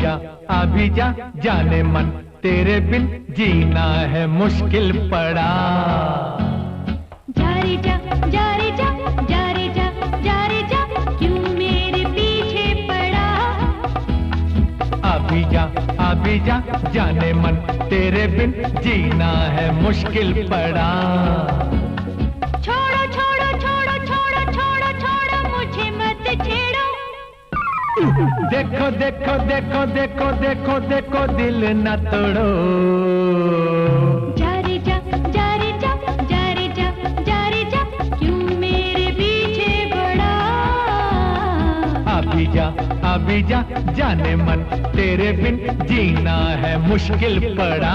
जा अभी जा जाने मन, तेरे बिन जीना है मुश्किल पड़ा। जा रे जा, जा रे जा, जा रे जा, जा रे जा, क्यों मेरे पीछे पड़ा। अभी जा जाने मन, तेरे बिन जीना है मुश्किल पड़ा। छोड़ो छोड़ो छोड़ो छोड़ो छोड़ो छोड़ो मुझे मत छेड़ो। देखो देखो देखो देखो देखो देखो दिल न तोड़ो। जा रे जा, जा रे जा, जा रे जा, जा रे जा, क्यों मेरे पीछे पड़ा। अभी जा जाने मन, तेरे बिन जीना है मुश्किल पड़ा।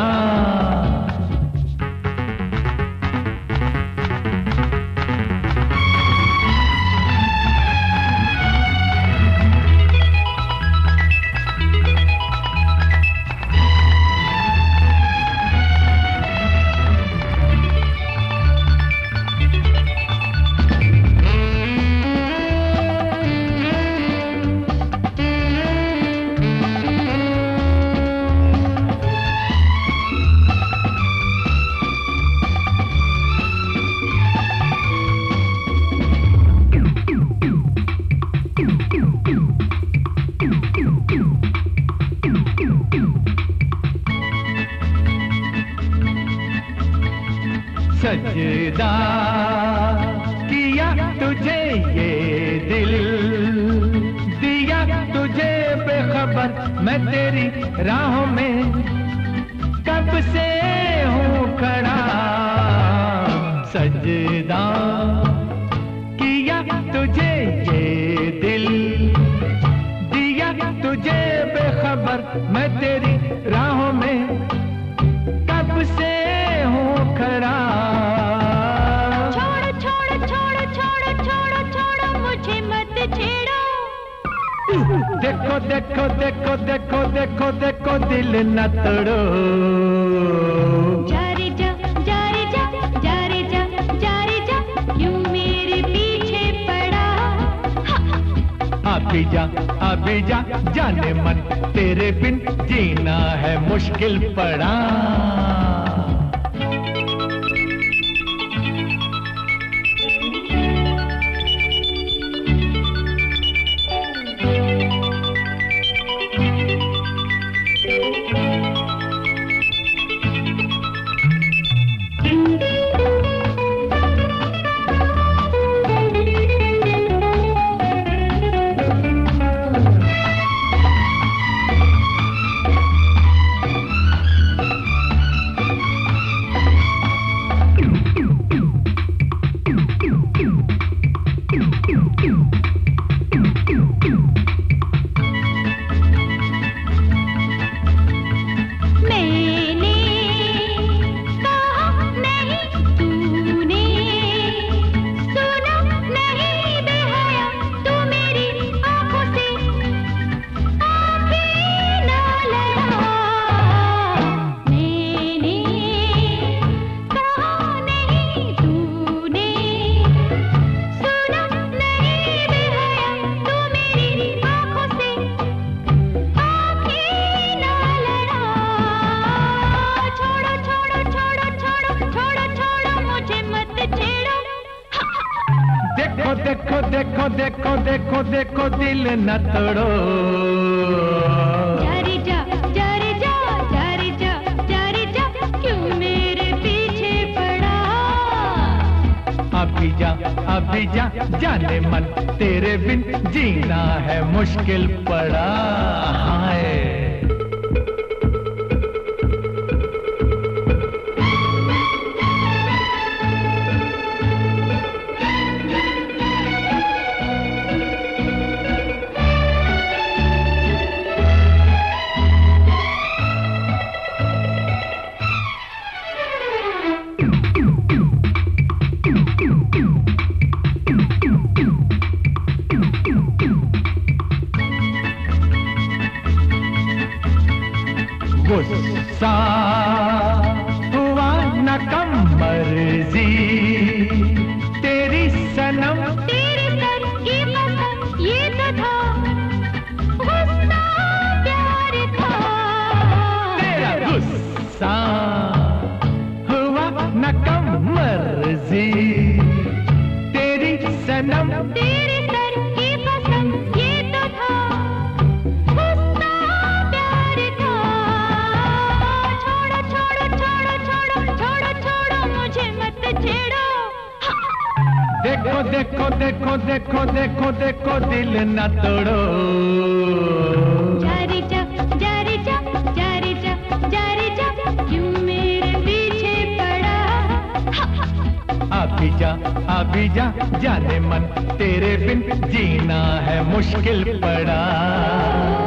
सजदा किया तुझे ये दिल, दिया तुझे बेखबर मैं तेरी राहों में कब से हूँ खड़ा। सजदा किया तुझे ये दिल, दिया तुझे बेखबर मैं तेरी राहों में कब से हूँ खड़ा। देखो देखो देखो देखो देखो देखो दिल न तोड़ो। जा रे जा, जा रे जा, जा रे जा, जा रे जा, क्यों मेरे पीछे पड़ा। अभी जा जाने मन, तेरे बिन जीना है मुश्किल पड़ा। देखो देखो देखो देखो देखो दिल न तोड़ो। जा रे जा, जा रे जा, जा रे जा, जा रे जा, क्यों मेरे पीछे पड़ा। अभी जा जाने मन, तेरे बिन जीना है मुश्किल पड़ा। हाय गुस्सा हुआ न कम मर्जी तेरी सनम, तेरे सर की कसम ये तो था गुस्सा प्यार देखो देखो देखो दिल न तोड़ो। जा रे जा, जा रे जा, जा रे जा, जा रे जा, क्यों मेरे पीछे पड़ा? अभी जा जाने मन, तेरे बिन जीना है मुश्किल पड़ा।